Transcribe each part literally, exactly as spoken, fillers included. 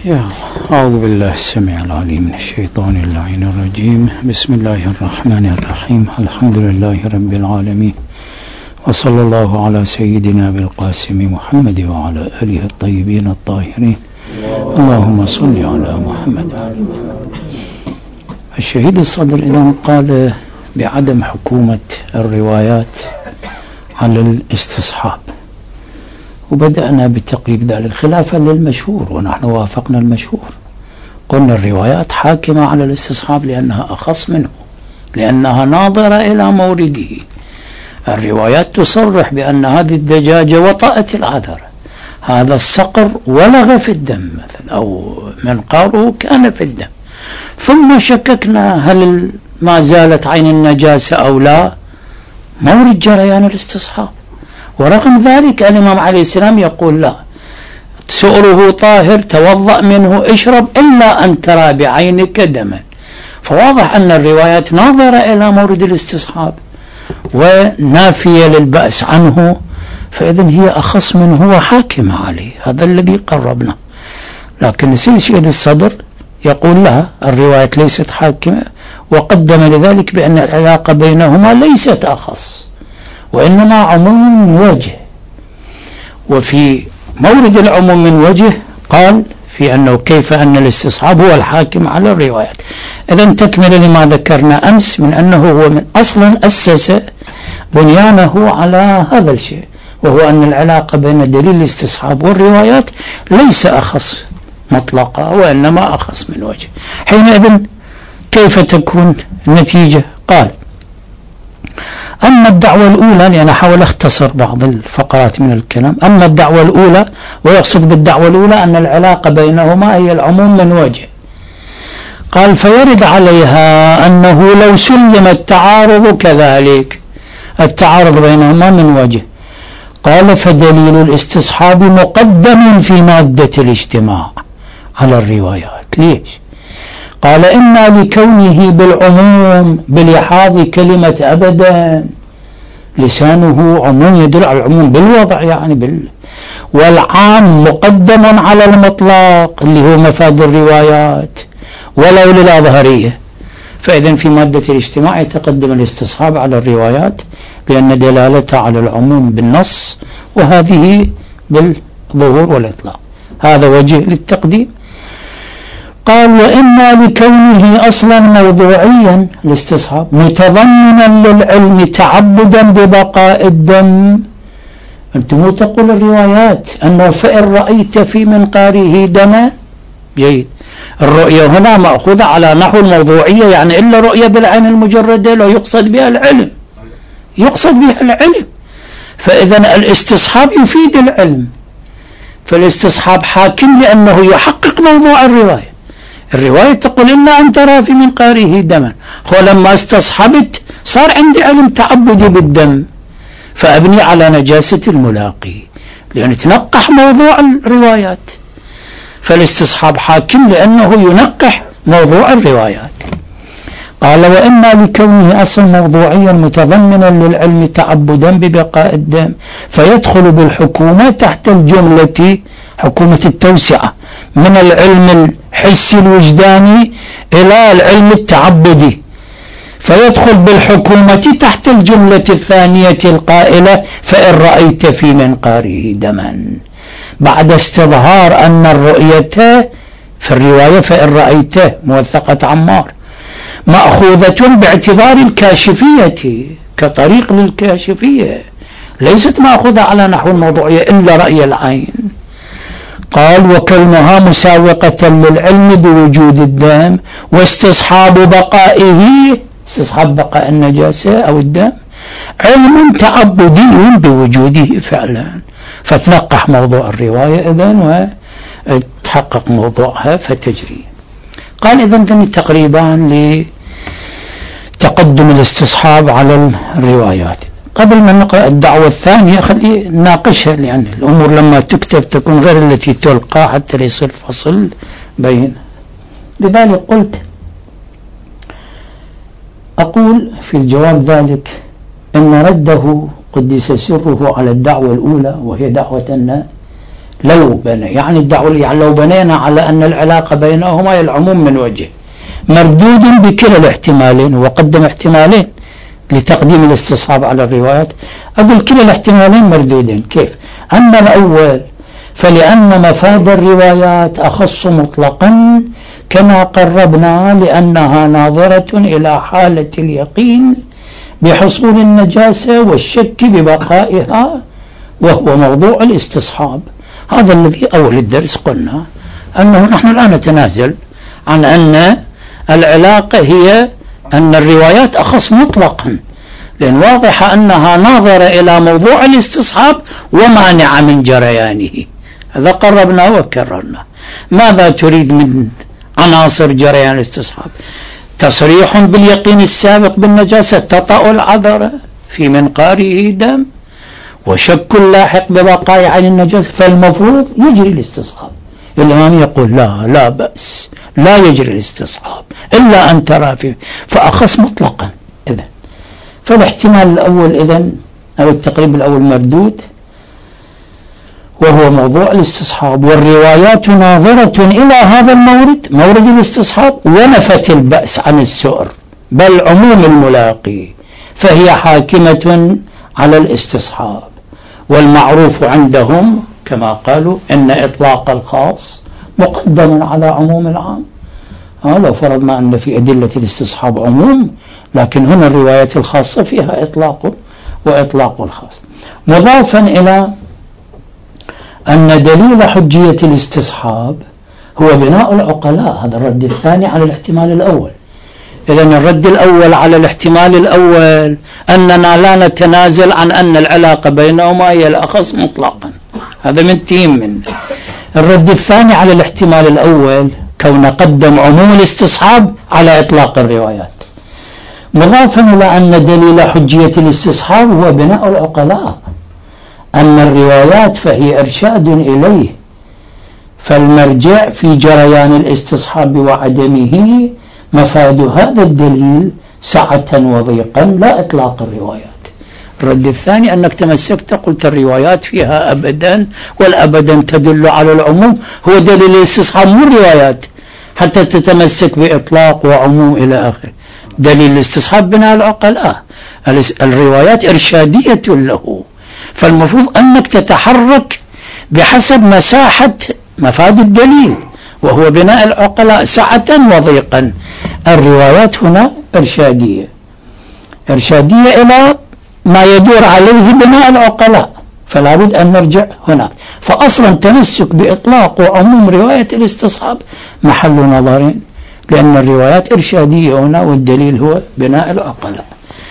يا أعوذ بالله السميع العليم من الشيطان اللعين الرجيم. بسم الله الرحمن الرحيم. الحمد لله رب العالمين، وصلى الله على سيدنا بالقاسم محمد وعلى آله الطيبين الطاهرين. اللهم صل على محمد. الشهيد الصدر إذن قال بعدم حكومة الروايات على الاستصحاب، وبدأنا بتقريب ذلك خلافا للمشهور، ونحن وافقنا المشهور. قلنا الروايات حاكمة على الاستصحاب لأنها أخص منه، لأنها ناظرة إلى مورده. الروايات تصرح بأن هذه الدجاجة وطأت العذر، هذا الصقر ولغ في الدم مثلا، أو منقاره كان في الدم، ثم شككنا هل ما زالت عين النجاسة أو لا، مورد جريان الاستصحاب. ورغم ذلك الإمام عليه السلام يقول لا، سؤره طاهر، توضأ منه، اشرب إلا أن ترى بعينك دما. فواضح أن الروايات ناظرة إلى مورد الاستصحاب ونافية للبأس عنه، فإذن هي أخص منه وحاكمة عليه. هذا الذي قربنا. لكن سيد الصدر يقول لها الروايات ليست حاكمة، وقدم لذلك بأن العلاقة بينهما ليست أخص، وإنما عموم من وجه. وفي مورد العموم من وجه قال في أنه كيف أن الاستصحاب هو الحاكم على الروايات. إذن تكمل لما ذكرنا أمس من أنه هو من أصلا أسس بنيانه على هذا الشيء، وهو أن العلاقة بين دليل الاستصحاب والروايات ليس أخص مطلقا، وإنما أخص من وجه. حينئذ كيف تكون النتيجة؟ قال أما الدعوة الأولى، لأن أحاول أختصر بعض الفقرات من الكلام، أما الدعوة الأولى، ويقصد بالدعوة الأولى أن العلاقة بينهما هي العموم من وجه. قال فيرد عليها أنه لو سلم التعارض كذلك، التعارض بينهما من وجه. قال فدليل الاستصحاب مقدم في مادة الاجتماع على الروايات. ليش؟ قال إما لكونه بالعموم بلحاظ كلمة أبدا، لسانه عموم يدل على العموم بالوضع يعني بال... والعام مقدم على المطلق اللي هو مفاد الروايات ولو للأظهرية. فإذن في مادة الاجتماع يتقدم الاستصحاب على الروايات لأن دلالتها على العموم بالنص، وهذه بالظهور والإطلاق. هذا وجه للتقديم. قال وإما لكونه أصلا موضوعيا الاستصحاب متضمنا للعلم تعبدا ببقاء الدم. أنت مو تقول الروايات أنه فإن رأيت في منقاره دما. جيد. الرؤية هنا مأخوذة على نحو الموضوعية، يعني إلا رؤية بالعين المجردة لا يقصد بها العلم، يقصد بها العلم. فإذا الاستصحاب يفيد العلم، فالاستصحاب حاكم لأنه يحقق موضوع الرواية. الرواية تقول إلا أن ترى في منقاره دما، هو لما استصحبت صار عندي علم تعبدي بالدم، فأبني على نجاسة الملاقي لأن تنقح موضوع الروايات. فالاستصحاب حاكم لأنه ينقح موضوع الروايات. قال وإما لكونه أصلا موضوعيا متضمنا للعلم تعبدا ببقاء الدم، فيدخل بالحكومة تحت الجملة حكومة التوسعة من العلم الحسي الوجداني إلى العلم التعبدي، فيدخل بالحكومة تحت الجملة الثانية القائلة فإن رأيت في منقاره دما، بعد استظهار أن الرؤية في الرواية فإن رأيته موثقة عمار مأخوذة باعتبار الكاشفية كطريق للكاشفية، ليست مأخوذة على نحو الموضوعية إلا رأي العين. قال وكونها مساوقة للعلم بوجود الدم واستصحاب بقائه، استصحاب بقاء النجاسة أو الدم، علم تعبدي بوجوده فعلا، فتنقح موضوع الرواية إذن وتحقق موضوعها فتجري. قال إذن ذني تقريبا لتقدم الاستصحاب على الروايات. قبل ما نقرأ الدعوة الثانية خلي ناقشها، لأن الأمور لما تكتب تكون غير التي تلقى حتى يصير فصل بين. لذلك قلت أقول في الجواب ذلك إن رده قدس سره على الدعوة الأولى، وهي دعوة أن لو بنى يعني الدعوة يعني لو بنينا على أن العلاقة بينهما العموم من وجه مردود بكلا الاحتمالين، وقدم احتمالين لتقديم الاستصحاب على الروايات، أقول كلا الاحتمالين مردودين. كيف؟ أما الأول فلأن مفاد الروايات أخص مطلقا كما قربنا، لأنها ناظرة إلى حالة اليقين بحصول النجاسة والشك ببقائها، وهو موضوع الاستصحاب. هذا الذي أول الدرس قلنا أنه نحن الآن نتنازل عن أن العلاقة هي أن الروايات أخص مطلقا، لأن واضح أنها ناظرة إلى موضوع الاستصحاب ومانعة من جريانه. هذا قربنا وكررنا. ماذا تريد من عناصر جريان الاستصحاب؟ تصريح باليقين السابق بالنجاسة، تطأ العذر في منقاره دم، وشك لاحق ببقاء عن النجاسة، فالمفروض يجري الاستصحاب. الإمام يقول لا لا بأس، لا يجري الاستصحاب إلا أن ترى فيه، فأخص مطلقا. إذن فالاحتمال الأول إذن أو التقريب الأول مردود، وهو موضوع الاستصحاب، والروايات ناظرة إلى هذا المورد مورد الاستصحاب ونفت البأس عن السؤر بل عموم الملاقي، فهي حاكمة على الاستصحاب. والمعروف عندهم كما قالوا أن إطلاق الخاص مقدم على عموم العام. آه لو فرضنا أن في أدلة الاستصحاب عموم، لكن هنا الروايات الخاصة فيها إطلاق وإطلاق الخاص، مضافا إلى أن دليل حجية الاستصحاب هو بناء العقلاء. هذا الرد الثاني على الاحتمال الأول. إذن الرد الأول على الاحتمال الأول أننا لا نتنازل عن أن العلاقة بينهما هي الأخص مطلقا، هذا من تيم منه. الرد الثاني على الاحتمال الأول كون قدم عموم الاستصحاب على إطلاق الروايات، مضافا إلى أن دليل حجية الاستصحاب هو بناء العقلاء، أن الروايات فهي إرشاد إليه، فالمرجع في جريان الاستصحاب وعدمه مفاد هذا الدليل سعة وضيقا لا إطلاق الروايات. الرد الثاني أنك تمسكت قلت الروايات فيها أبدا، والأبدا تدل على العموم، هو دليل الاستصحاب مو الروايات حتى تتمسك بإطلاق وعموم إلى آخره. دليل الاستصحاب بناء العقلاء، الروايات إرشادية له، فالمفروض أنك تتحرك بحسب مساحة مفاد الدليل، وهو بناء العقلاء سعة وضيقا. الروايات هنا إرشادية إرشادية إلى ما يدور عليه بناء العقلاء، فلا بد أن نرجع هناك. فأصلا تمسك بإطلاق وعموم رواية الاستصحاب محل نظرين، لأن الروايات إرشادية هنا والدليل هو بناء العقلاء.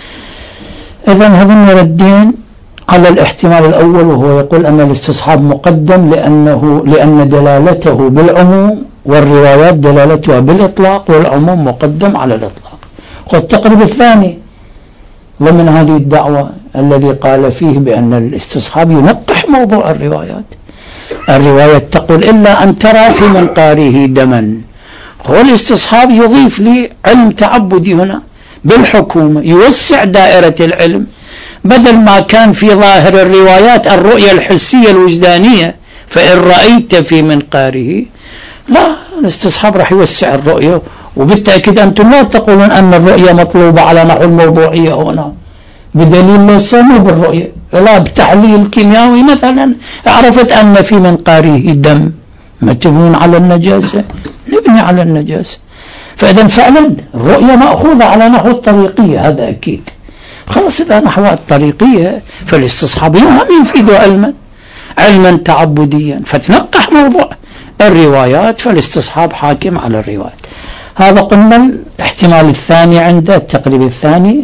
إذن هذين ردين على الاحتمال الأول، وهو يقول أن الاستصحاب مقدم لأنه لأن دلالته بالعموم، والروايات دلالتها بالإطلاق، والعموم مقدم على الإطلاق. والتقريب الثاني ضمن هذه الدعوة الذي قال فيه بأن الاستصحاب ينقح موضوع الروايات. الرواية تقول إلا أن ترى في منقاره دما، هو الاستصحاب يضيف لي علم تعبدي هنا بالحكومة، يوسع دائرة العلم، بدل ما كان في ظاهر الروايات الرؤية الحسية الوجدانية فإن رأيت في منقاره، لا، الاستصحاب راح يوسع الرؤية. وبالتأكيد أنتم لا تقولون أن الرؤية مطلوبة على نحو الموضوعية هنا بدليل ليس مو بالرؤية، لا بتحليل كيميائي مثلا عرفت أن في منقاره دم، ما تبنون على النجاسة، نبني على النجاسة. فإذا فعلا الرؤية مأخوذة على نحو الطريقية، هذا أكيد. خلاص إذا نحو الطريقية فالاستصحاب يفيد علما علما تعبديا، فتنقح موضوع الروايات، فالاستصحاب حاكم على الروايات. هذا قلنا الاحتمال الثاني عند التقريب الثاني.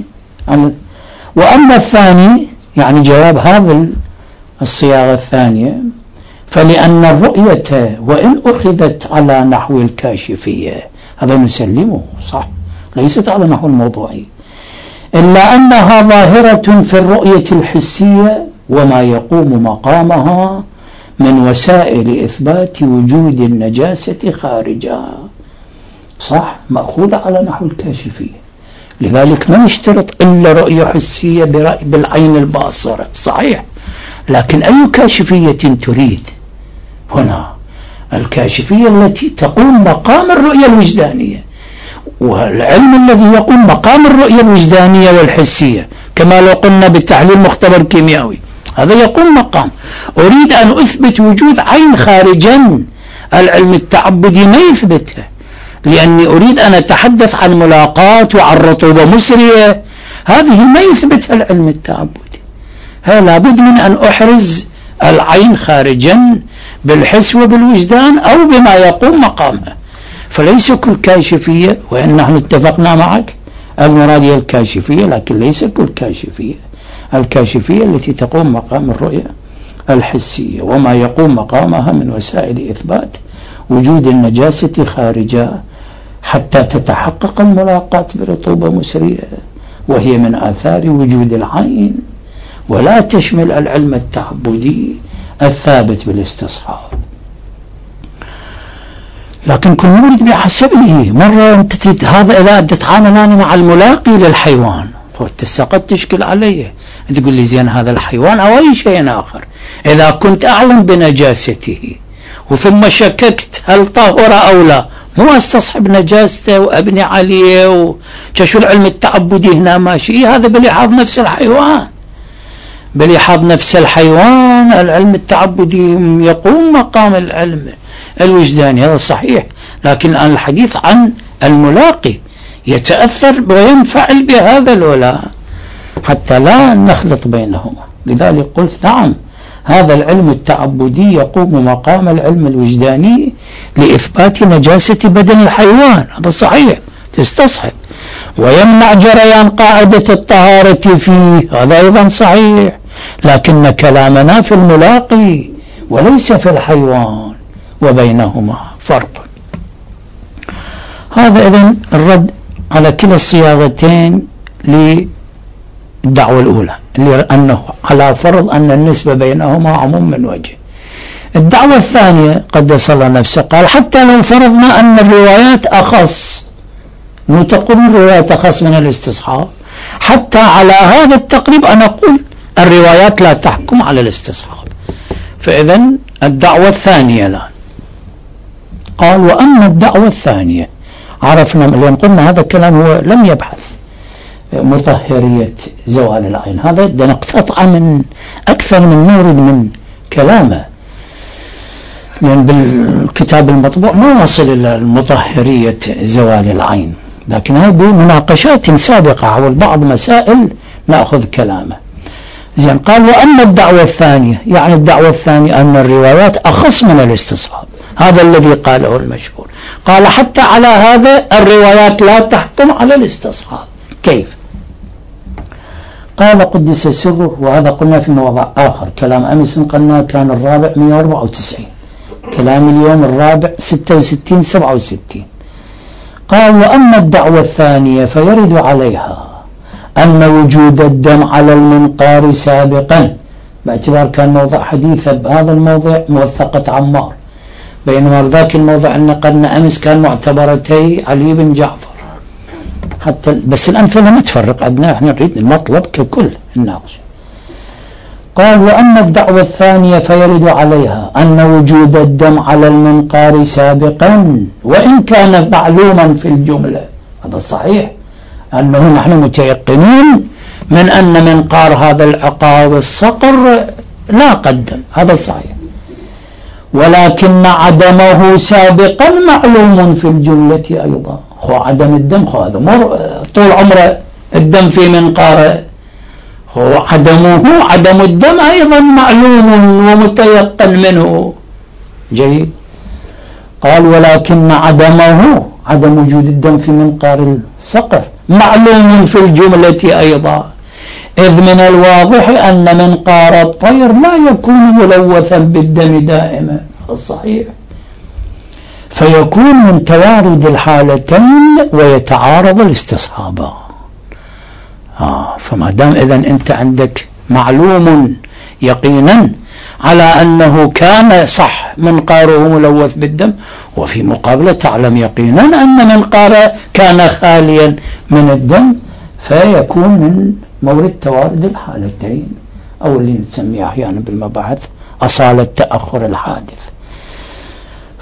وأما الثاني يعني جواب هذا الصياغة الثانية، فلأن الرؤية وإن أخذت على نحو الكاشفية، هذا نسلمه صح، ليست على نحو الموضوعي، إلا أنها ظاهرة في الرؤية الحسية وما يقوم مقامها من وسائل إثبات وجود النجاسة خارجها. صح، مأخوذة على نحو الكاشفية، لذلك ما نشترط إلا رؤية حسية بالعين الباصرة، صحيح، لكن أي كاشفية تريد هنا الكاشفية التي تقوم مقام الرؤية الوجدانية، والعلم الذي يقوم مقام الرؤية الوجدانية والحسية، كما لو قلنا بالتحليل مختبر كيميائي، هذا يقوم مقام. أريد أن أثبت وجود عين خارجا، العلم التعبدي ما يثبته، لأني أريد أن أتحدث عن ملاقات وعن رطوبة مسرية، هذه ما يثبتها العلم التعبدي. ها لابد من أن أحرز العين خارجا بالحس وبالوجدان أو بما يقوم مقامها. فليس كل كاشفية، وإن نحن اتفقنا معك المراد هي الكاشفية، لكن ليس كل كاشفية. الكاشفية التي تقوم مقام الرؤية الحسية وما يقوم مقامها من وسائل إثبات وجود النجاسة خارجة حتى تتحقق الملاقاة برطوبة مسرية، وهي من آثار وجود العين، ولا تشمل العلم التعبدي الثابت بالاستصحاب. لكن كل مورد بحسبه. مرة أنت هذا إذا تتعاملان مع الملاقي للحيوان فالتساقط تشكل عليه، تقول لي زين هذا الحيوان أو أي شيء آخر، إذا كنت أعلم بنجاسته وثم شككت هل طهر أو لا، مو استصحب نجاسته وأبني عليه وكشو العلم التعبدي هنا ماشي. هذا بلحاظ نفس الحيوان، بلحاظ نفس الحيوان العلم التعبدي يقوم مقام العلم الوجداني، هذا صحيح. لكن الآن الحديث عن الملاقي يتأثر وينفعل بهذا الولاء حتى لا نخلط بينهما. لذلك قلت نعم، هذا العلم التعبدي يقوم مقام العلم الوجداني لإثبات نجاسة بدن الحيوان، هذا صحيح تستصحب، ويمنع جريان قاعدة الطهارة فيه، هذا أيضا صحيح. لكن كلامنا في الملاقي وليس في الحيوان، وبينهما فرق. هذا إذن الرد على كلا الصياغتين للدعوة الأولى، لأنه على فرض أن النسبة بينهما عموم من وجه. الدعوة الثانية قدس الله نفسه قال حتى لو فرضنا أن الروايات أخص، مو تقول الروايات أخص من الاستصحاب، حتى على هذا التقريب أنا أقول الروايات لا تحكم على الاستصحاب. فإذن الدعوة الثانية الآن قال وأما الدعوة الثانية عرفنا، لأن قلنا هذا الكلام هو لم يبحث مطهرية زوال العين، هذا نقتطع من أكثر من مورد من كلامه، لأن بالكتاب المطبوع ما وصل إلى مطهرية زوال العين، لكن هذه مناقشات سابقة حول بعض مسائل نأخذ كلامه. زين قال وأما الدعوة الثانية، يعني الدعوة الثانية أن الروايات أخص من الاستصحاب، هذا الذي قاله المشهور. قال حتى على هذا الروايات لا تحكم على الاستصحاب. كيف؟ قال قدس سره، وهذا قلنا في موضع آخر، كلام أمس قلنا كان الرابع مئة وأربعة وتسعين، كلام اليوم الرابع ستة وستين سبعة وستين. قال وأما الدعوة الثانية فيرد عليها أن وجود الدم على المنقار سابقا، باعتبار كان موضع حديث بهذا الموضع موثقة عمار، بينما ذاك الموضع أن قلنا أمس كان معتبرتي علي بن جعفر، حتى بس الأمثلة ما تفرق عندنا، احنا نريد المطلب ككل الناقش. قال وأما الدعوة الثانية فيرد عليها أن وجود الدم على المنقار سابقا وإن كان معلوما في الجملة، هذا صحيح أنه نحن متيقنين من أن منقار هذا العقاب الصقر لا قدم، هذا صحيح، ولكن عدمه سابقا معلوم في الجملة أيضا. خو عدم الدم، خو هذا مر طول عمره الدم في منقاره، هو عدمه عدم الدم أيضا معلوم ومتيقن منه. جيد. قال ولكن عدمه عدم وجود الدم في منقار الصقر معلوم في الجملة أيضا، إذ من الواضح أن منقار الطير لا يكون ملوثا بالدم دائما، الصحيح، فيكون من توارد الحالتين ويتعارض الاستصحابان. آه فما دام إذن أنت عندك معلوم يقينا على أنه كان صح منقاره ملوث بالدم، وفي مقابلة تعلم يقينا أن منقاره كان خاليا من الدم، فيكون من مورد توارد الحالتين، أو اللي نسميه أحيانا بالمباحث أصالة تأخر الحادث.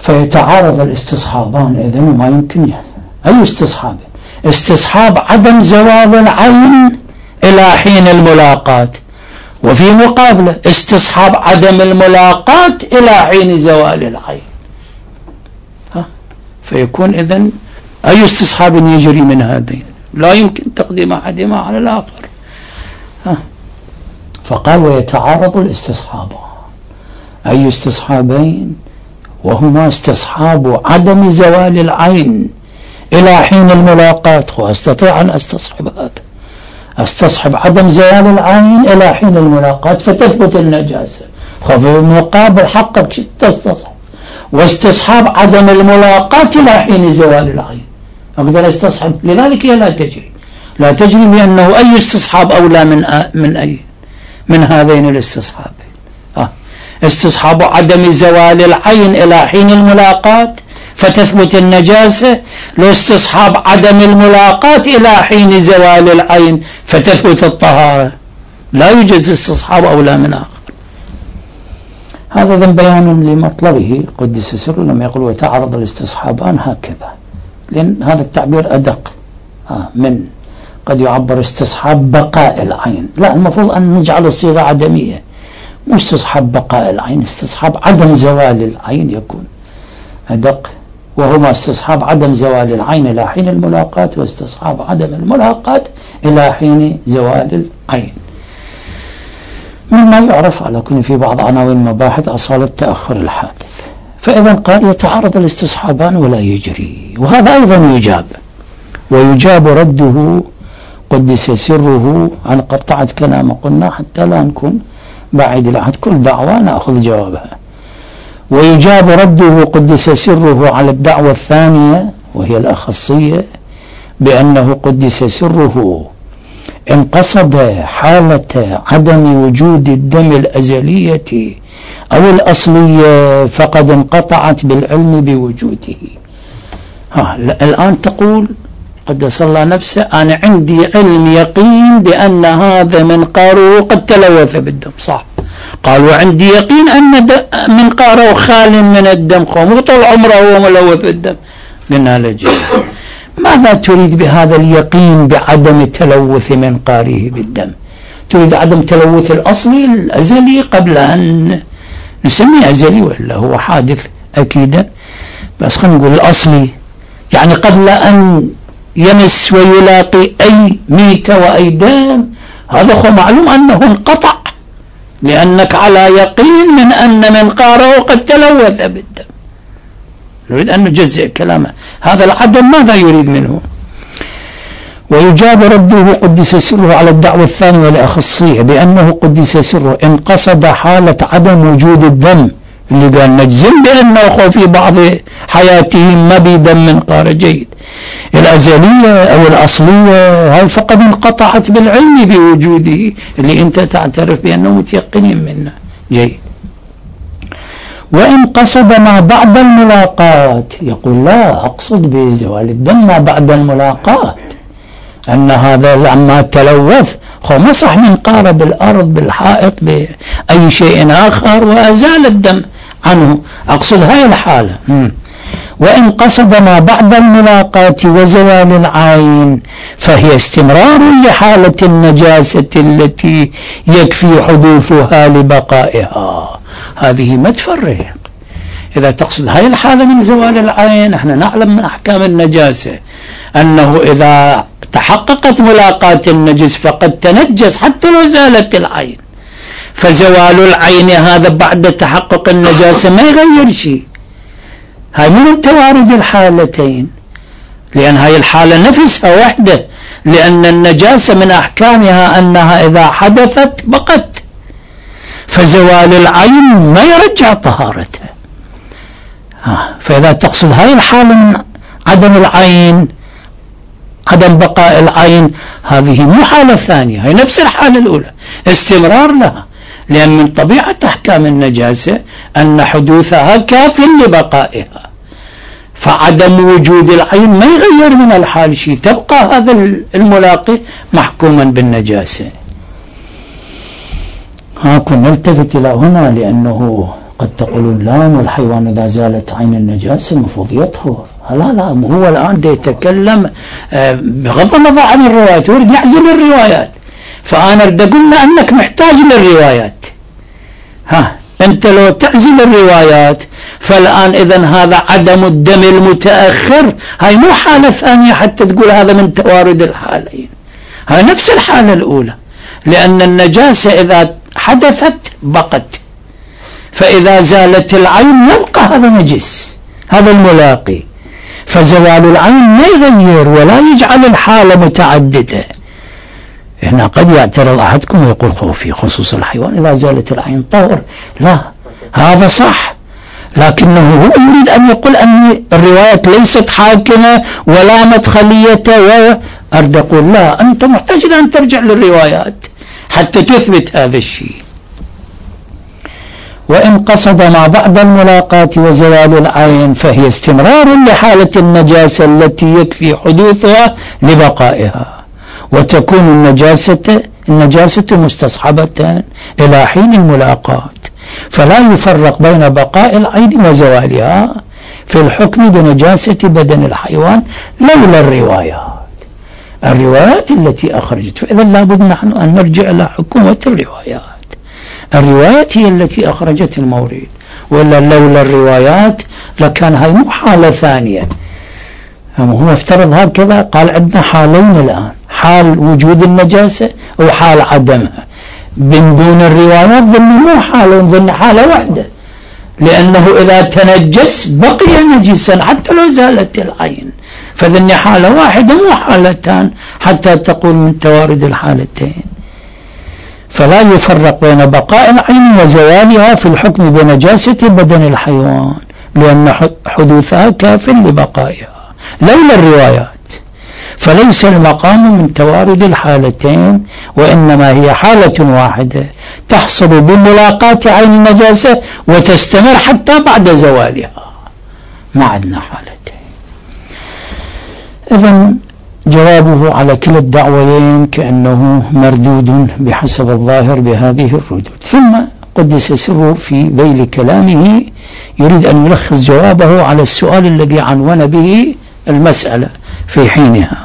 فيتعارض الاستصحابان إذن ما يمكن يعني. أي استصحاب؟ استصحاب عدم زوال العين إلى حين الملاقاة، وفي مقابلة استصحاب عدم الملاقاة إلى حين زوال العين. ها؟ فيكون إذن أي استصحاب يجري من هذين؟ لا يمكن تقديم أحدهما على الآخر. ها؟ فقال ويتعارض الاستصحابان. أي استصحابين؟ وهما استصحاب عدم زوال العين إلى حين الملاقاة. وأستطيع أن أستصحب هذا، أستصحب عدم زوال العين إلى حين الملاقاة فتثبت النجاسة، وفي المقابل حقك تستصحب واستصحاب عدم الملاقاة إلى حين زوال العين. أقدر أستصحب، لذلك هي لا تجري لا تجري لأنه أي استصحاب أولى من من أي من هذين الاستصحابين. آه. استصحاب عدم زوال العين إلى حين الملاقاة فتثبت النجاسة، لو استصحاب عدم الملاقاة إلى حين زوال العين فتثبت الطهارة. لا يوجد استصحاب أولى من آخر. هذا ذن بيان لمطلبه قدس سره لما يقول وتعرض الاستصحابان هكذا، لأن هذا التعبير أدق آه من قد يعبر استصحاب بقاء العين. لا، المفروض أن نجعل الصيغة عدمية، مش استصحاب بقاء العين، استصحاب عدم زوال العين يكون أدق، وهما استصحاب عدم زوال العين إلى حين الملاقاة واستصحاب عدم الملاقاة إلى حين زوال العين. مما يعرف على كل في بعض عناوين المباحث أصالة تأخر الحادث. فإذا قال يتعارض الاستصحابان ولا يجري، وهذا أيضا يجاب، ويجاب رده قدس سره عن قطعة كلام قلنا حتى لا نكون بعيد العهد، كل دعوة نأخذ جوابها. ويجاب رده قدس سره على الدعوة الثانية وهي الأخصية بأنه قدس سره إن قصد حالة عدم وجود الدم الأزلية أو الأصلية فقد انقطعت بالعلم بوجوده. ها الآن تقول قدس الله نفسه أنا عندي علم يقين بأن هذا منقاره قد تلوث بالدم، صح؟ قال وعندي يقين أن منقاره خال من الدم، مو طول عمره هو ملوث بالدم. قلنا لجل ماذا تريد بهذا اليقين بعدم تلوث منقاره بالدم؟ تريد عدم تلوث الأصلي الأزلي قبل أن نسميه أزلي ولا هو حادث أكيدا، بس خلينا نقول الأصلي يعني قبل أن يمس ويلاقي أي ميتة وأي دم، هذا هو معلوم أنه انقطع لأنك على يقين من أن منقاره قد تلوث بالدم. نريد أن نجزئ كلامه، هذا العدم ماذا يريد منه؟ ويجاب رده قدس سره على الدعوة الثانية والأخصية بأنه قدس سره إن قصد حالة عدم وجود الدم اللي قال نجزم بأنه في بعض حياته ما بدم منقار جيد الأزلية أو الأصلية، هاي فقد انقطعت بالعلم بوجوده اللي أنت تعترف بأنه متيقنين منه جيد. وإن قصد ما بعد الملاقاة يقول لا أقصد بزوال الدم ما بعد الملاقاة أن هذا لما تلوث هو مسح منقاره بالأرض بالحائط بأي شيء آخر وأزال الدم عنه، أقصد هاي الحالة. وإن قصد ما بعد الملاقاة وزوال العين فهي استمرار لحالة النجاسة التي يكفي حدوثها لبقائها. هذه ما تفرق. إذا تقصد هاي الحالة من زوال العين، احنا نعلم من أحكام النجاسة أنه إذا تحققت ملاقاة النجس فقد تنجس حتى لو زالت العين، فزوال العين هذا بعد تحقق النجاسة ما يغير شيء. هاي من توارد الحالتين، لأن هاي الحالة نفسها وحدة، لأن النجاسة من أحكامها أنها إذا حدثت بقت، فزوال العين ما يرجع طهارتها. فإذا تقصد هاي الحالة من عدم العين عدم بقاء العين، هذه مو حالة ثانية، هي نفس الحالة الأولى استمرار لها، لأن من طبيعة أحكام النجاسة أن حدوثها كاف لبقائها، فعدم وجود العين ما يغير من الحال شيء، تبقى هذا الملاقي محكوما بالنجاسة. هاكم نلتفت إلى هنا لأنه قد تقولون لا، والحيوان إذا زالت عين النجاسة المفروض يطهر. لا لا، هو الآن دا يتكلم بغض النظر عن الروايات، يريد يعزل الروايات. فأنا أريد أقول أنك محتاج للروايات. ها أنت لو تعزل الروايات فالآن إذن هذا عدم الدم المتأخر، هاي مو حالة ثانية حتى تقول هذا من توارد الحالين، هاي نفس الحالة الأولى، لأن النجاسة إذا حدثت بقت، فإذا زالت العين يبقى هذا نجس، هذا الملاقي. فزوال العين ما يغير ولا يجعل الحالة متعددة. هنا قد يعترض أحدكم ويقول خوفي خصوص الحيوان إذا زالت العين طهر. لا، هذا صح، لكنه هو يريد أن يقول أن الروايات ليست حاكمة ولا مدخلية، وأرد أقول لا، أنت محتاج أن ترجع للروايات حتى تثبت هذا الشيء. وإن قصد ما بعد الملاقاة وزوال العين فهي استمرار لحالة النجاسة التي يكفي حدوثها لبقائها، وتكون النجاسة النجاسة مستصحبة إلى حين الملاقاة، فلا يفرق بين بقاء العين وزوالها في الحكم بنجاسة بدن الحيوان لولا الروايات الروايات التي أخرجت. فإذا لابد نحن أن نرجع إلى حكومة الروايات. الروايات هي التي أخرجت المورد، ولا لولا الروايات لكان هاي مو حالة ثانية. هو افترض هكذا، قال عندنا حالين الآن، حال وجود النجاسة وحال عدمها. من دون الروايات ظن مو حالة، ظن حالة واحدة، لأنه إذا تنجس بقي نجسا حتى لو زالت العين، فظن حالة واحدة مو حالتان حتى تقول من توارد الحالتين. فلا يفرق بين بقاء العين وزوالها في الحكم بنجاسة بدن الحيوان، لأن حدوثها كاف لبقائها لولا الروايات. فليس المقام من توارد الحالتين، وإنما هي حالة واحدة تحصل بملاقاة عين النجاسة وتستمر حتى بعد زوالها، ما عندنا حالتين. إذن جوابه على كلا الدعوين كأنه مردود بحسب الظاهر بهذه الردود. ثم قدس سره في ذيل كلامه يريد أن يلخص جوابه على السؤال الذي عنون به المسألة في حينها.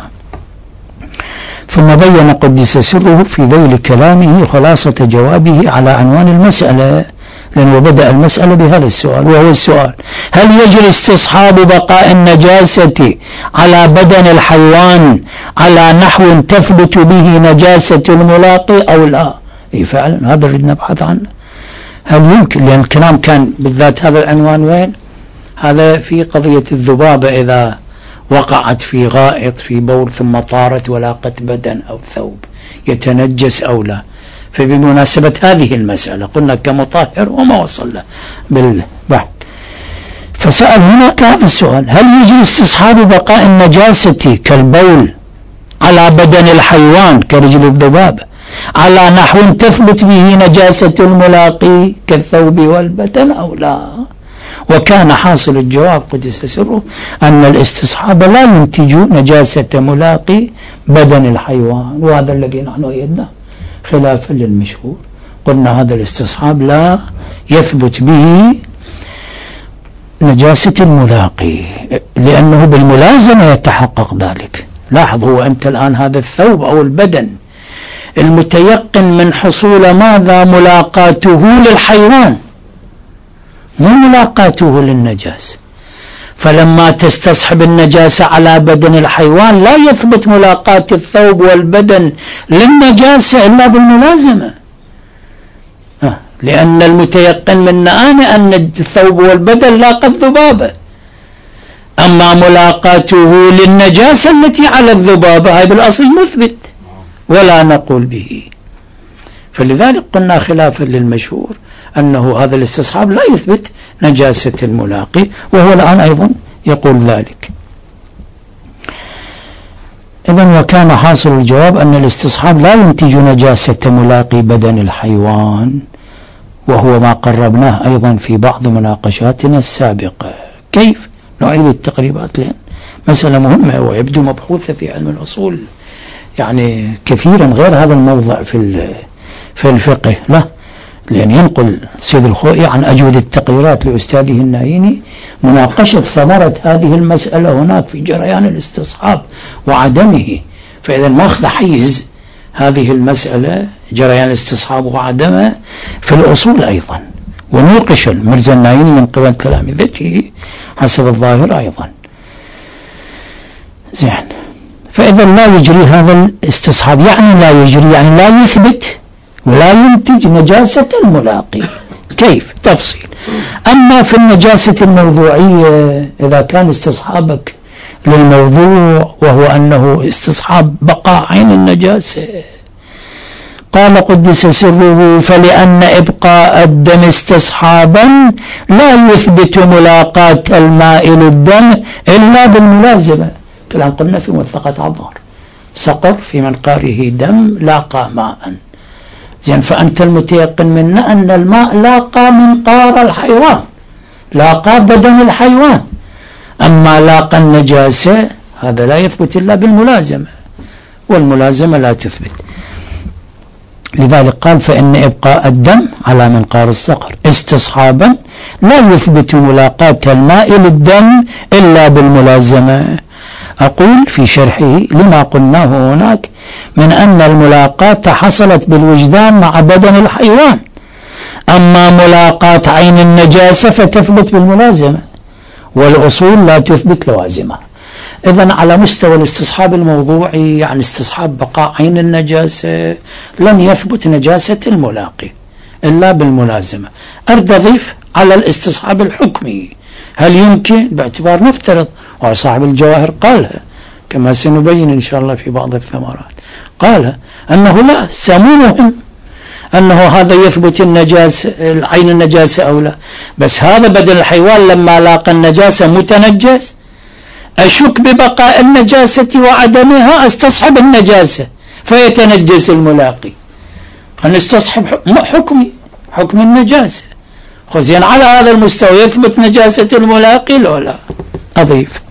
ثم بين قدس سره في ذيل كلامه خلاصة جوابه على عنوان المسألة، لأنه بدأ المسألة بهذا السؤال، وهو السؤال: هل يجري استصحاب بقاء النجاسة على بدن الحيوان على نحو تثبت به نجاسة الملاقي أو لا؟ إيه فعلا هذا اللي نبحث عنه. هل يمكن، لأن الكلام كان بالذات هذا العنوان وين؟ هذا في قضية الذبابة إذا وقعت في غائط في بول ثم طارت ولاقت بدن أو ثوب يتنجس أو لا. فبمناسبة هذه المسألة قلنا كمطهر وما وصل له بالبحث، فسأل هناك هذا السؤال: هل يجري استصحاب بقاء النجاسة كالبول على بدن الحيوان كرجل الذباب على نحو تثبت به نجاسة الملاقي كالثوب والبدن أو لا؟ وكان حاصل الجواب قدس سره أن الاستصحاب لا ينتج نجاسة ملاقي بدن الحيوان، وهذا الذي نحن أيدناه خلافا للمشهور. قلنا هذا الاستصحاب لا يثبت به نجاسة الملاقي، لأنه بالملازمة يتحقق ذلك. لاحظ، هو أنت الآن هذا الثوب أو البدن المتيقن من حصول ماذا؟ ملاقاته للحيوان، مو ملاقاته للنجاسة. فلما تستصحب النجاسة على بدن الحيوان لا يثبت ملاقاة الثوب والبدن للنجاسة إلا بالملازمة، لأن المتيقن من أنا أن الثوب والبدن لاقى الذبابة. أما ملاقاته للنجاسة التي على الذبابة هاي بالأصل مثبت ولا نقول به. فلذلك قلنا خلافا للمشهور أنه هذا الاستصحاب لا يثبت نجاسة الملاقي، وهو الآن أيضا يقول ذلك. إذن وكان حاصل الجواب أن الاستصحاب لا ينتج نجاسة ملاقي بدن الحيوان، وهو ما قربناه أيضا في بعض مناقشاتنا السابقة. كيف؟ نعيد التقريبات لأن مسألة مهمة ويبدو مبحوثة في علم الأصول يعني كثيرا غير هذا الموضع في في الفقه. لا، لأن ينقل سيد الخوئي عن أجود التقريرات لأستاذه النايني مناقشة ثمرة هذه المسألة هناك في جريان الاستصحاب وعدمه. فإذا ماخذ حيز هذه المسألة جريان الاستصحاب وعدمه في الأصول أيضا، ونوقش المرزا النايني من قبل تلامذته حسب الظاهر أيضا. زين، فإذا لا يجري هذا الاستصحاب، يعني لا يجري يعني لا يثبت ولا ينتج نجاسة الملاقي. كيف؟ تفصيل. أما في النجاسة الموضوعية إذا كان استصحابك للموضوع وهو أنه استصحاب بقاء عين النجاسة، قال قدس سره: فلأن إبقاء الدم استصحابا لا يثبت ملاقاة الماء للدم إلا بالملازمة. كلام قلنا في موثقة عبار: سقر في منقاره دم لاقى ماء. زين، فأنت المتيقن منا أن الماء لاقى منقار الحيوان، لاقى بدن الحيوان. أما لاقى النجاسة هذا لا يثبت إلا بالملازمة، والملازمة لا تثبت. لذلك قال: فإن إبقاء الدم على منقار الصقر استصحابا لا يثبت ملاقاة الماء للدم إلا بالملازمة. أقول في شرحه لما قلناه هناك من أن الملاقاة حصلت بالوجدان مع بدن الحيوان، أما ملاقاة عين النجاسة فتثبت بالملازمة، والأصول لا تثبت لوازمها. إذن على مستوى الاستصحاب الموضوعي، يعني استصحاب بقاء عين النجاسة، لن يثبت نجاسة الملاقي إلا بالملازمة. أرد أضيف على الاستصحاب الحكمي: هل يمكن باعتبار نفترض، وصاحب الجواهر قالها كما سنبين إن شاء الله في بعض الثمرات، قال أنه لا سموهم أنه هذا يثبت النجاسة عين النجاسة أو لا، بس هذا بدل الحيوان لما لاقى النجاسة متنجس أشك ببقاء النجاسة وعدمها، استصحب النجاسة فيتنجس الملاقي. نستصحب حكمي حكم النجاسة. خزين على هذا المستوى يثبت نجاسة الملاقي لو لا. أضيف: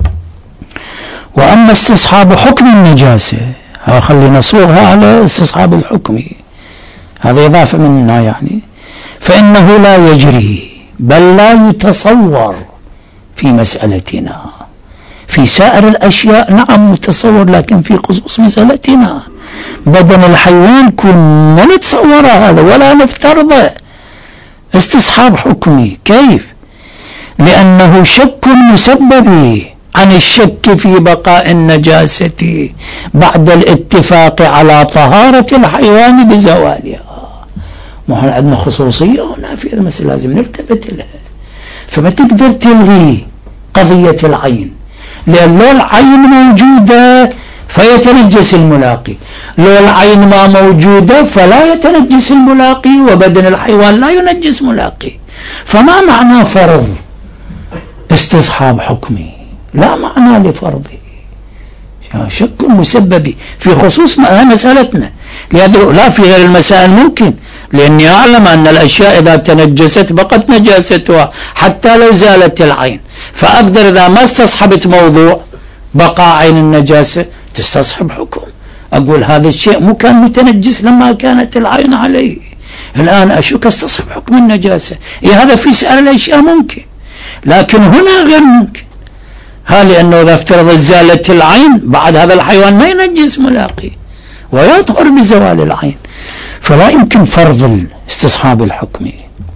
وأما استصحاب حكم النجاسة، خلينا نصوغها على استصحاب الحكم، هذا إضافة مننا يعني، فإنه لا يجري بل لا يتصور في مسألتنا. في سائر الأشياء نعم متصور، لكن في خصوص مسألتنا بدن الحيوان كنا نتصور هذا ولا نفترضه. استصحاب حكمي كيف؟ لأنه شك مسبب عن الشك في بقاء النجاسة بعد الاتفاق على طهارة الحيوان بزوالها. ما احنا عندنا خصوصية هنا في المسألة لازم نلتفت لها. فما تقدر تلغي قضية العين، لأن لو العين موجودة فيتنجس الملاقي، لو العين ما موجودة فلا يتنجس الملاقي، وبدن الحيوان لا ينجس ملاقي. فما معنى فرض استصحاب حكمي؟ لا معنى لفرضه، شك مسبب في خصوص مسألتنا. لا في غير المسائل ممكن، لأني أعلم أن الأشياء إذا تنجست بقت نجاستها حتى لو زالت العين. فأقدر إذا ما استصحبت موضوع بقاء عين النجاسة تستصحب حكم، أقول هذا الشيء مو كان متنجس لما كانت العين عليه، الآن أشك استصحب حكم النجاسة. إيه هذا في سائر الأشياء ممكن، لكن هنا غير ممكن. ها لأنه إذا افترض زالت العين بعد هذا الحيوان ما ينجس ملاقي ويطهر بزوال العين، فلا يمكن فرض الاستصحاب الحكمي.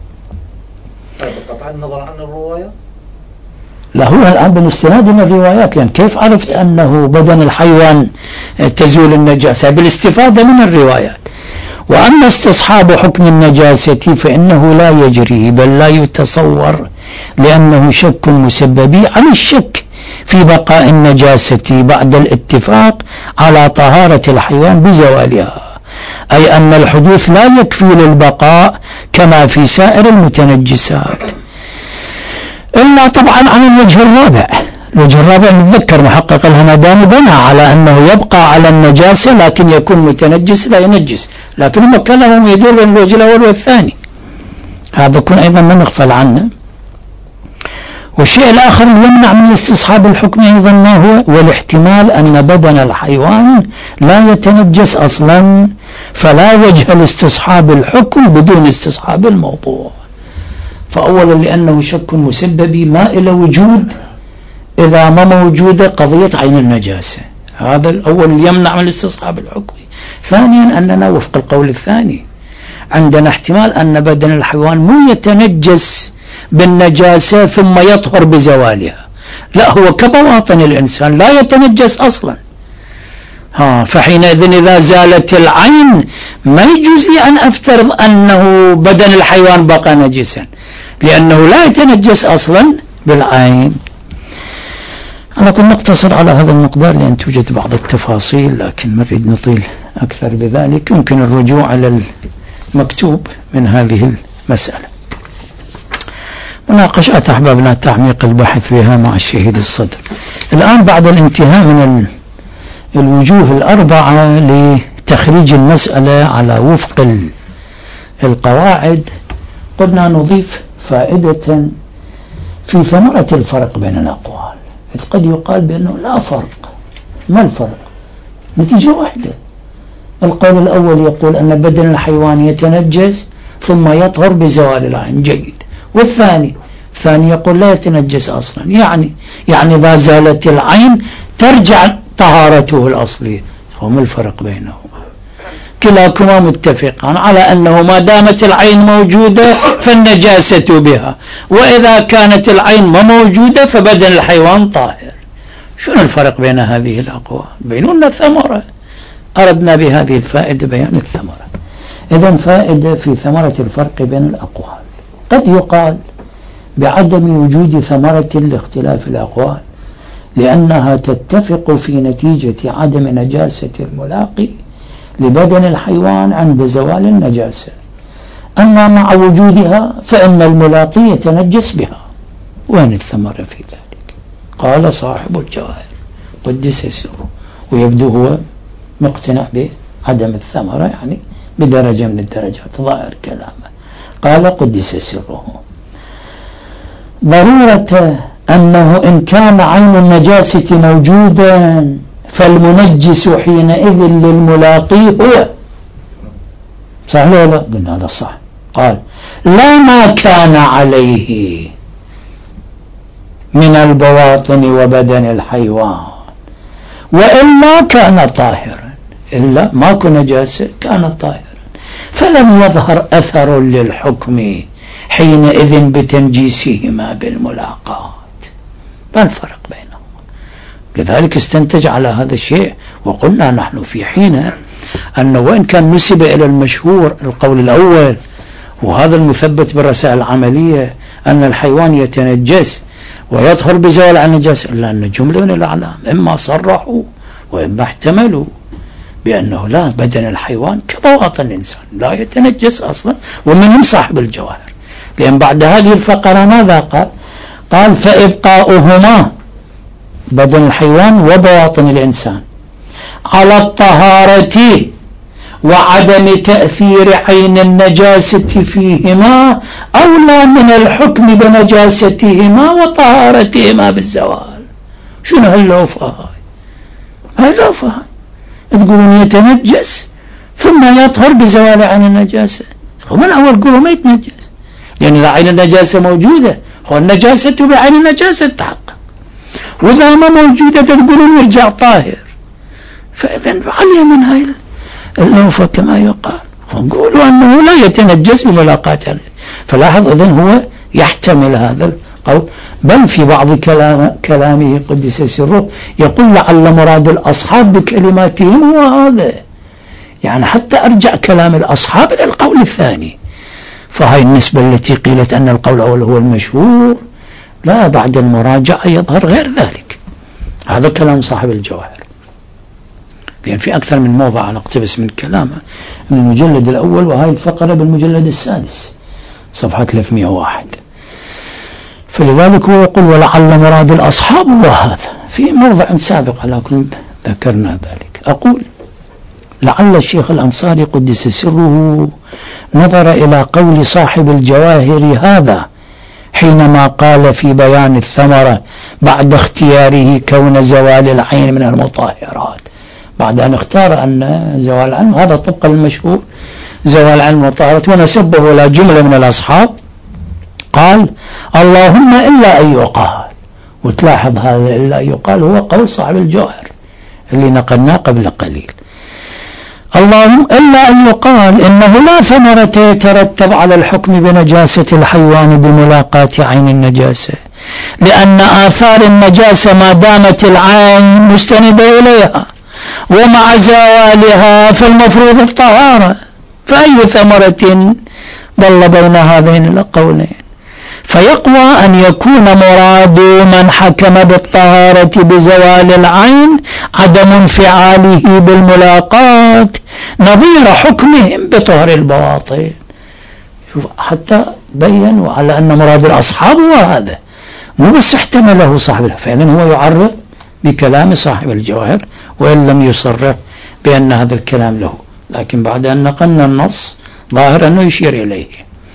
قطع النظر عن الرواية؟ لا، هو الآن بالاستناد من الروايات، لأن كيف عرفت أنه بدن الحيوان تزول النجاسة؟ بالاستفادة من الروايات. وأما استصحاب حكم النجاسة فإنه لا يجري بل لا يتصور، لأنه شك مسبب عن الشك في بقاء النجاسة بعد الاتفاق على طهارة الحيوان بزوالها، أي أن الحدوث لا يكفي للبقاء كما في سائر المتنجسات، إلا طبعا عن الوجه الرابع. الوجه الرابع نتذكر محقق الهمداني بنى على أنه يبقى على النجاسة لكن يكون متنجس لا ينجس، لكن هم كلامهم يدور بين الوجه الأول والثاني، هذا يكون أيضا ما نغفل عنه. والشيء الآخر يمنع من استصحاب الحكم أيضا ما هو؟ والاحتمال أن بدن الحيوان لا يتنجس أصلا، فلا وجه لاستصحاب الحكم بدون استصحاب الموضوع. فأولا لأنه شك مسببي ما إلى وجود إذا ما موجودة قضية عين النجاسة، هذا الأول يمنع من استصحاب الحكم. ثانيا أننا وفق القول الثاني عندنا احتمال أن بدن الحيوان مو يتنجس بالنجاسة ثم يطهر بزوالها، لا هو كبواطن الإنسان لا يتنجس أصلا. ها فحينئذ إذا زالت العين ما يجوز لي أن أفترض أنه بدن الحيوان بقى نجسا، لأنه لا يتنجس أصلا بالعين. أنا كنت نقتصر على هذا المقدار لأن توجد بعض التفاصيل، لكن ما نريد نطيل أكثر بذلك. يمكن الرجوع على المكتوب من هذه المسألة. مناقشات أحبابنا تعميق البحث فيها مع الشهيد الصدر. الآن بعد الانتهاء من الوجوه الأربعة لتخريج المسألة على وفق القواعد، قلنا نضيف فائدة في ثمرة الفرق بين الأقوال. إذ قد يقال بأنه لا فرق. ما الفرق؟ نتيجة واحدة. القول الأول يقول أن بدن الحيوان يتنجس ثم يطهر بزوال العين، جيد. والثاني الثاني يقول لا يتنجس أصلا، يعني يعني إذا زالت العين ترجع طهارته الأصلية. فما الفرق بينهما؟ كلاكما متفقان على أنه ما دامت العين موجودة فالنجاسة بها، وإذا كانت العين ما موجودة فبدن الحيوان طاهر. شنو الفرق بين هذه الأقوال؟ بيننا ثمرة. أردنا بهذه الفائدة بيان الثمرة. إذن فائدة في ثمرة الفرق بين الأقوال. قد يقال بعدم وجود ثمرة لاختلاف الأقوال لأنها تتفق في نتيجة عدم نجاسة الملاقي لبدن الحيوان عند زوال النجاسة، أما مع وجودها فإن الملاقي يتنجس بها. وين الثمرة في ذلك؟ قال صاحب الجواهر قدس سره، ويبدو هو مقتنع بعدم الثمرة، يعني بدرجة من الدرجات ظاهر كلامه. قال قدس سره: ضرورة أنه إن كان عين النجاسة موجودا فالمنجس حينئذ للملاقي هو. صح ولا لا؟ قلنا هذا صح. قال: لا ما كان عليه من البواطن وبدن الحيوان، وإلا كان طاهرا، إلا ماكو نجاسة كان طاهرا، فلم يظهر أثر للحكم حينئذ بتنجيسهما بالملاقات. ما الفرق بينهم؟ لذلك استنتج على هذا الشيء. وقلنا نحن في حين أنه وإن كان نسب إلى المشهور القول الأول، وهذا المثبت بالرسائل العملية أن الحيوان يتنجس ويطهر بزوال عن النجاسة، إلا أن جملة من الأعلام إما صرحوا وإما احتملوا بأنه لا، بدن الحيوان كبواطن الإنسان لا يتنجس أصلا، ومنهم صاحب الجواهر. لأن بعد هذه الفقرة ماذا قال؟ قال: فإبقاؤهما بدن الحيوان وبواطن الإنسان على الطهارة وعدم تأثير عين النجاسة فيهما أولى من الحكم بنجاستهما وطهارتهما بالزوال. شنو هاللوفة هاي؟ هاللوفة هاي تقولون يتنجس ثم يطهر بزوال عين النجاسة. ومن أول قولوا ما يتنجس، لأن يعني عين النجاسة موجودة، هو النجاسة بعين النجاسة تحقق، وإذا ما موجودة تقولون يرجع طاهر. فإذا علي من هاي اللوفة كما يقال، ونقولوا أنه لا يتنجس بملاقاته. فلاحظ إذن هو يحتمل هذا القول، بل في بعض كلام كلامه قدس سره يقول لعل مراد الأصحاب بكلماتهم هو هذا، يعني حتى أرجع كلام الأصحاب إلى القول الثاني. فهاي النسبة التي قيلت أن القول الأول هو المشهور، لا، بعد المراجعة يظهر غير ذلك. هذا كلام صاحب الجواهر، لأن في أكثر من موضع أنا أقتبس من كلامه من المجلد الأول، وهاي الفقرة بالمجلد السادس صفحة ثلاثمئة وواحد. فلذلك هو يقول ولعل مراد الأصحاب هو هذا، في موضع سابق لكن ذكرنا ذلك. أقول لعل الشيخ الأنصاري قدس سره نظر إلى قول صاحب الجواهر هذا حينما قال في بيان الثمرة بعد اختياره كون زوال العين من المطهرات، بعد أن اختار أن زوال العلم هذا طبقا للمشهور زوال العلم وطهارة، ونسبه إلى جملة من الأصحاب قال اللهم إلا أن يقال. وتلاحظ هذا إلا أن يقال هو قول صاحب الجوهر اللي نقلناه قبل قليل. اللهم إلا أن يقال إنه لا ثمرة يترتب على الحكم بنجاسة الحيوان بملاقاة عين النجاسة، لأن آثار النجاسة ما دامت العين مستندة إليها ومع زوالها فالمفروض الطهارة، فأي ثمرة ضل بين هذين القولين؟ فيقوى أن يكون مراد من حكم بالطهارة بزوال العين عدم انفعاله بالملاقاة نظير حكمهم بطهر البواطن. شوف حتى بيّنوا على أن مراد الأصحاب هو هذا، مو بس احتمله صاحب، فإذن هو يعرض بكلام صاحب الجواهر وإن لم يصرح بأن هذا الكلام له، لكن بعد أن نقلنا النص ظاهر أنه يشير إليه،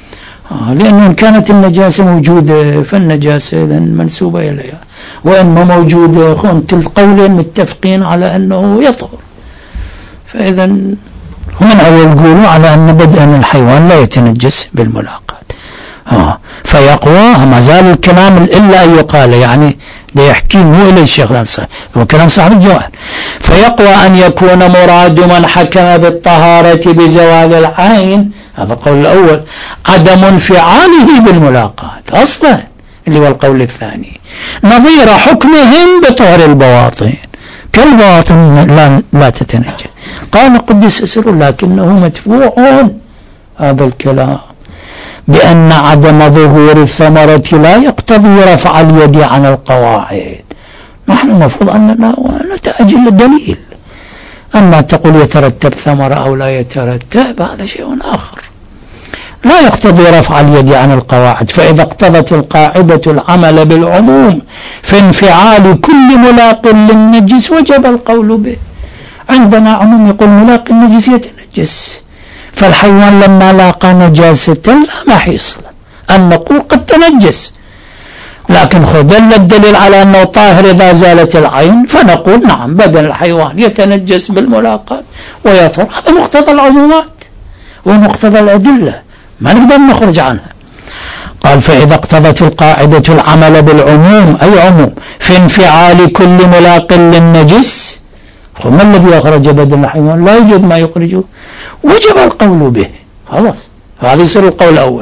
آه لأنه إن كانت النجاسة موجودة فالنجاسة إذن منسوبة إليها، وإن ما موجودة كنت القولين متفقين على أنه يطهر، فإذا هم أول يقولوا على أن بدءا الحيوان لا يتنجس بالملاقاة. آه فيقوى ما زال الكلام إلا أن يقال، يعني ده يحكي مو إلى الشيخ الأنصاري، هو كلام صاحب الجوهر. فيقوى أن يكون مراد من حكم بالطهارة بزوال العين، هذا القول الأول، عدم انفعاله بالملاقاة أصلا اللي هو القول الثاني، نظير حكمهم بطهر البواطن كالبواطن لا, لا تتنجس. قال قدس سره لكنه مدفوع هذا الكلام بأن عدم ظهور الثمرة لا يقتضي رفع اليد عن القواعد. نحن المفروض أننا نتأجل الدليل، أما تقول يترتب ثمرة أو لا يترتب هذا شيء آخر، لا يقتضي رفع اليد عن القواعد. فإذا اقتضت القاعدة العمل بالعموم في انفعال كل ملاق للنجس وجب القول به. عندنا عموم يقول ملاق النجس يتنجس، فالحيوان لما لاقى نجاسة لا ما حيصل أن نقول قد تنجس، لكن خذل الدليل على أنه طاهر إذا زالت العين فنقول نعم بدن الحيوان يتنجس بالملاقاة ويطهر. هذا مقتضى العمومات ومقتضى الأدلة ما نقدر نخرج عنها. قال فإذا اقتضت القاعدة العمل بالعموم أي عموم في انفعال كل ملاق للنجس، فما الذي أخرج بدن الحيوان؟ لا يوجد ما يخرجه، وجب القول به. خلاص هذا يصير القول الأول.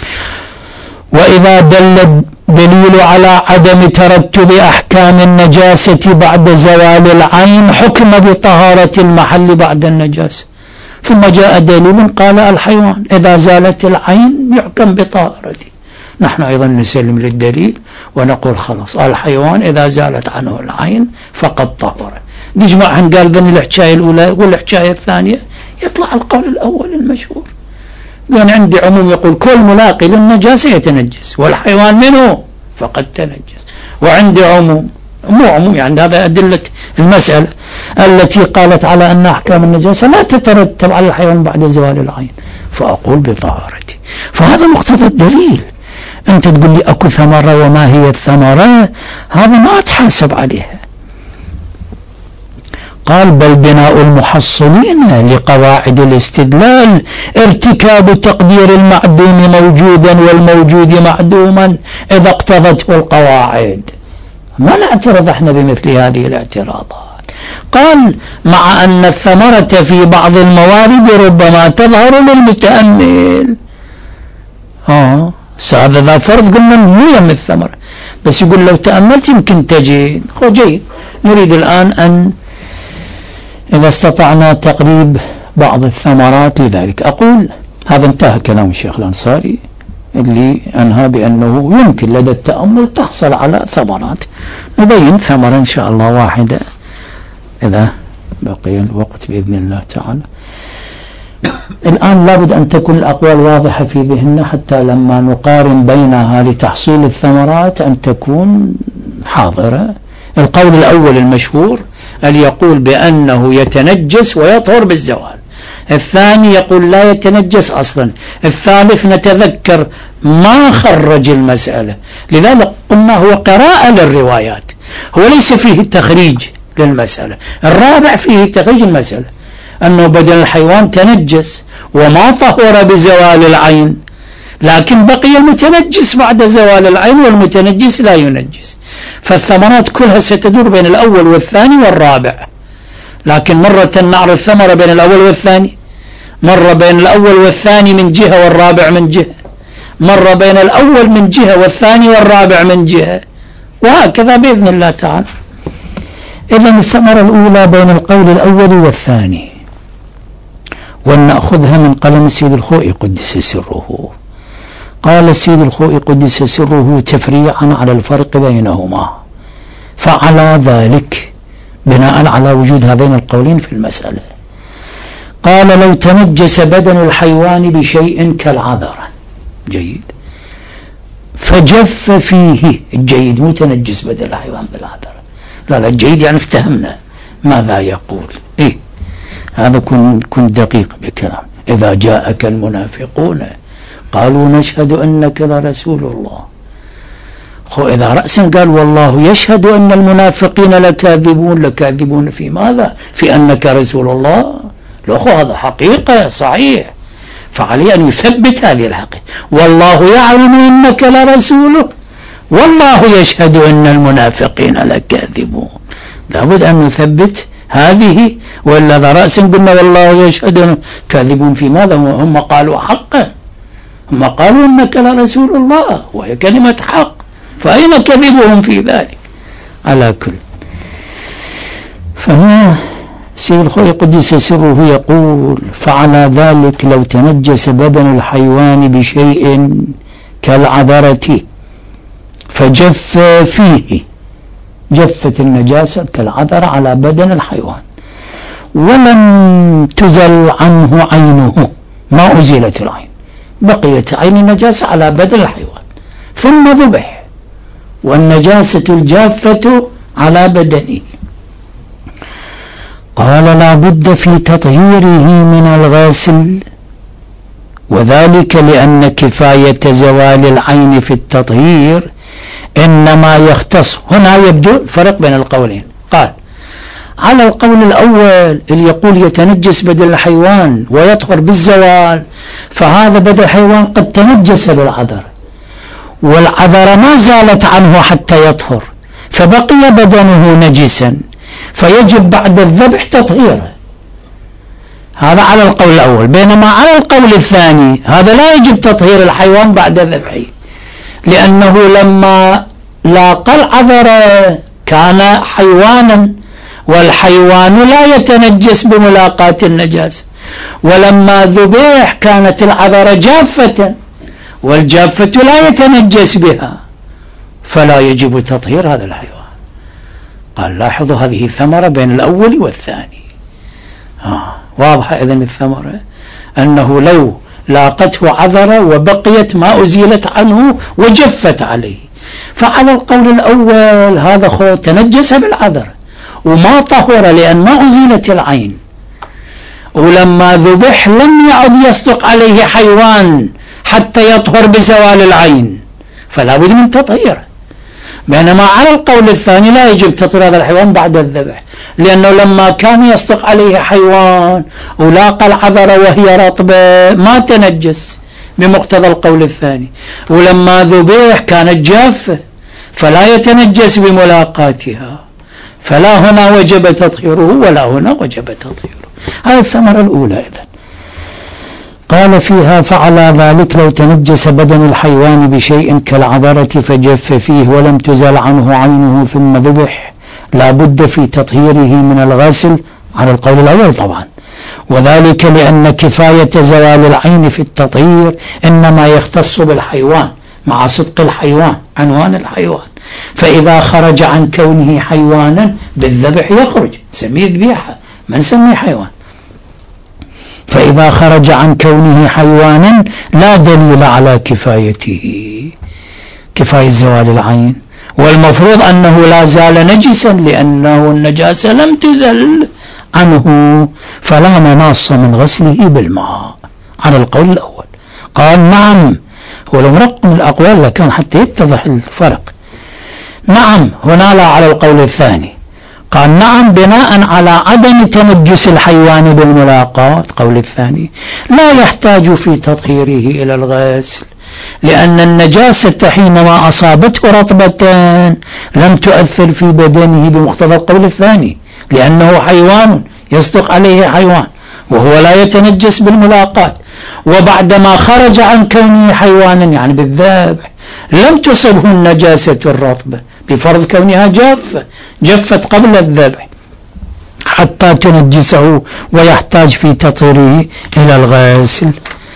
وإذا دل الدليل على عدم ترتب أحكام النجاسة بعد زوال العين حكم بطهارة المحل بعد النجاسة، ثم جاء دليل قال الحيوان إذا زالت العين يحكم بطهارته، نحن أيضا نسلم للدليل ونقول خلاص الحيوان إذا زالت عنه العين فقد طهر. نجمعهم قال بين الحكاية الأولى والحكاية الثانية يطلع القول الأول المشهور، لأن عندي عموم يقول كل ملاقي للنجاسة يتنجس والحيوان منه فقد تنجس، وعندي عموم مو عموم يعني هذا أدلة المسألة التي قالت على أن أحكام النجاسة لا تترتب على الحيوان بعد زوال العين فأقول بطهارته. فهذا مقتضى الدليل. أنت تقول لي أكو ثمرة وما هي الثمرة، هذا ما أتحاسب عليها. قال بل بناء المحصلين لقواعد الاستدلال ارتكاب تقدير المعدوم موجودا والموجود معدوما إذا اقتضته القواعد. ما نعترض احنا بمثل هذه الاعتراضات. قال مع أن الثمرة في بعض الموارد ربما تظهر للمتأمل. اه هذا ذا فرض قلنا مو يم الثمرة، بس يقول لو تأملت يمكن تجد. جيد، نريد الآن أن إذا استطعنا تقريب بعض الثمرات لذلك. أقول هذا انتهى كلام الشيخ الأنصاري اللي أنهى بأنه يمكن لدى التأمل تحصل على ثمرات. نبين ثمرة إن شاء الله واحدة إذا بقي الوقت بإذن الله تعالى. الآن لابد أن تكون الأقوال واضحة في ذهننا حتى لما نقارن بينها لتحصيل الثمرات أن تكون حاضرة. القول الأول المشهور اللي يقول بأنه يتنجس ويطهر بالزوال، الثاني يقول لا يتنجس أصلا، الثالث نتذكر ما خرج المسألة، لذلك قلنا هو قراءة للروايات، هو ليس فيه التخريج للمسألة. الرابع فيه تخريج المسألة أنه بدن الحيوان تنجس وما طهر بزوال العين، لكن بقي المتنجس بعد زوال العين والمتنجس لا ينجس، فالثمرات كلها ستدور بين الأول والثاني والرابع، لكن مرة نعرض الثمرة بين الأول والثاني، مرة بين الأول والثاني من جهة والرابع من جهة، مرة بين الأول من جهة والثاني والرابع من جهة، وهكذا بإذن الله تعالى. إذن الثمرة الأولى بين القول الأول والثاني، ولنأخذها من قلم السيد الخوئي قدس سره. قال السيد الخوئي قدس سره تفريعا على الفرق بينهما، فعلى ذلك بناء على وجود هذين القولين في المسألة قال لو تنجس بدن الحيوان بشيء كالعذرة، جيد، فجف فيه، الجيد مو تنجس بدن الحيوان بالعذرة، لا لا الجيد يعني افتهمنا ماذا يقول. إيه هذا كن, كن دقيق بكلام. إذا جاءك المنافقون قالوا نشهد أنك لرسول الله، خو إذا رأسا قال والله يشهد أن المنافقين لكاذبون، لكاذبون في ماذا؟ في أنك رسول الله، لأخو هذا حقيقة صحيح، فعليه أن يثبت هذه الحقيقة، والله يعلم إنك لرسوله والله يشهد أن المنافقين لكاذبون، لابد أن نثبت هذه، ولا ذا رأسا قلنا والله يشهد كاذبون في ماذا؟ هم قالوا حقا، هم قالوا إنك لرسول الله وهي كلمة حق، فأين كذبهم في ذلك؟ على كل، فهنا سيد الخوئي قدس سره يقول فعلى ذلك لو تنجس بدن الحيوان بشيء كالعذرة فجف فيه، جفت النجاسة كالعذرة على بدن الحيوان ولم تزل عنه عينه، ما أزيلت العين، بقيت عين النجاسة على بدن الحيوان ثم ذبح والنجاسة الجافة على بدنه، قال لا بد في تطهيره من الغاسل، وذلك لأن كفاية زوال العين في التطهير إنما يختص. هنا يبدو الفرق بين القولين. قال على القول الأول اللي يقول يتنجس بدن الحيوان ويطهر بالزوال، فهذا بدن الحيوان قد تنجس بالعذر، والعذر ما زالت عنه حتى يطهر، فبقي بدنه نجسا، فيجب بعد الذبح تطهيره، هذا على القول الأول. بينما على القول الثاني هذا لا يجب تطهير الحيوان بعد ذبحه، لأنه لما لاقى العذر كان حيوانا، والحيوان لا يتنجس بملاقاة النجاسة، ولما ذبح كانت العذر جافة، والجافة لا يتنجس بها، فلا يجب تطهير هذا الحيوان. قال لاحظوا هذه ثمرة بين الأول والثاني. آه واضحة إذن الثمرة أنه لو لاقته عذرة وبقيت ما أزيلت عنه وجفت عليه، فعلى القول الأول هذا خو تنجس بالعذر وما طهر لأن ما أزيلت العين، ولما ذبح لم يعد يصدق عليه حيوان حتى يطهر بزوال العين، فلا بد من تطهيره. بينما على القول الثاني لا يجب تطهير هذا الحيوان بعد الذبح، لأنه لما كان يصدق عليه حيوان ولاقى العذر وهي رطبة ما تنجس بمقتضى القول الثاني، ولما ذبح كانت جافة فلا يتنجس بملاقاتها، فلا هنا وجب تطهيره ولا هنا وجب تطهيره. هذه الثمرة الأولى. إذن قال فيها فعلى ذلك لو تنجس بدن الحيوان بشيء كالعذرة فجف فيه ولم تزل عنه عينه ثم ذبح لا بد في تطهيره من الغسل على القول الأول طبعا، وذلك لأن كفاية زوال العين في التطهير إنما يختص بالحيوان مع صدق الحيوان عنوان الحيوان، فإذا خرج عن كونه حيوانا بالذبح يخرج، نسميه ذبيحة ما نسميه حيوان، فإذا خرج عن كونه حيوانا لا دليل على كفايته، كفاية زوال العين، والمفروض أنه لا زال نجسا لأنه النجاسة لم تزل عنه، فلا مناص من غسله بالماء على القول الأول. قال نعم، ولو مرقم الأقوال لكان حتى يتضح الفرق. نعم هنا لا على القول الثاني. قال نعم بناء على عدم تنجس الحيوان بالملاقات. قول الثاني لا يحتاج في تطهيره إلى الغسل، لأن النجاسة حينما أصابته رطبة لم تؤثر في بدنه بمقتضى القول الثاني، لأنه حيوان يصدق عليه حيوان وهو لا يتنجس بالملاقات. وبعدما خرج عن كونه حيوانا يعني بالذبح لم تصبه النجاسة الرطبة بفرض كونها جافة، جفت قبل الذبح حتى تنجسه ويحتاج في تطهيره إلى الغسل.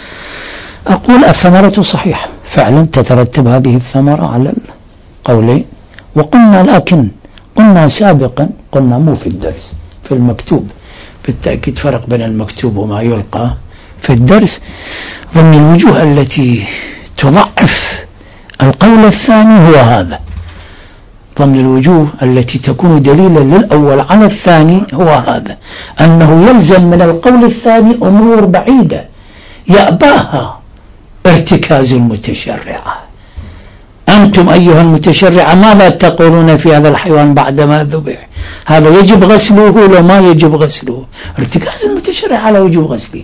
أقول الثمرة صحيحة فعلا، تترتب هذه الثمرة على القولين. وقلنا لكن قلنا سابقا، قلنا مو في الدرس، في المكتوب، بالتأكيد فرق بين المكتوب وما يلقى في الدرس. ضمن الوجوه التي تضعف القول الثاني هو هذا، ضمن الوجوه التي تكون دليلا للأول على الثاني هو هذا، أنه يلزم من القول الثاني أمور بعيدة يأباها ارتكاز المتشرعة. أنتم أيها المتشرعة ماذا تقولون في هذا الحيوان بعدما ذبح؟ هذا يجب غسله لو ما يجب غسله؟ ارتكاز المتشرع على وجوب غسله،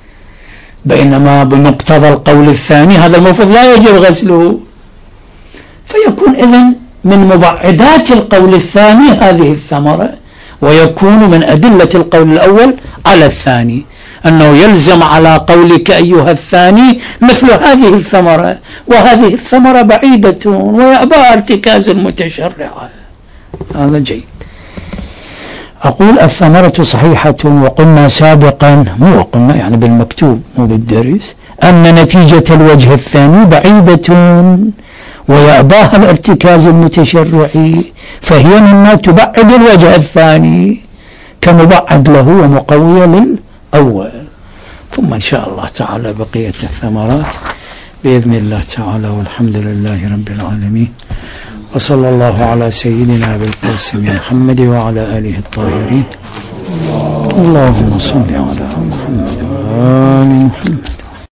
بينما بمقتضى القول الثاني هذا المفروض لا يجب غسله. فيكون إذن من مبعدات القول الثاني هذه الثمرة، ويكون من أدلة القول الأول على الثاني أنه يلزم على قولك أيها الثاني مثل هذه الثمرة، وهذه الثمرة بعيدة ويأبى ارتكاز المتشرع. هذا جيد. أقول الثمرة صحيحة، وقلنا سابقا، مو قلنا يعني بالمكتوب مو بالدرس، أن نتيجة الوجه الثاني بعيدة ويأباها الارتكاز المتشرعي، فهي مما تبعد الوجه الثاني كمبعد له ومقوية للأول. ثم إن شاء الله تعالى بقية الثمرات بإذن الله تعالى، والحمد لله رب العالمين، وصلى الله على سيدنا أبي القاسم محمد وعلى آله الطاهرين. اللهم صل على محمد.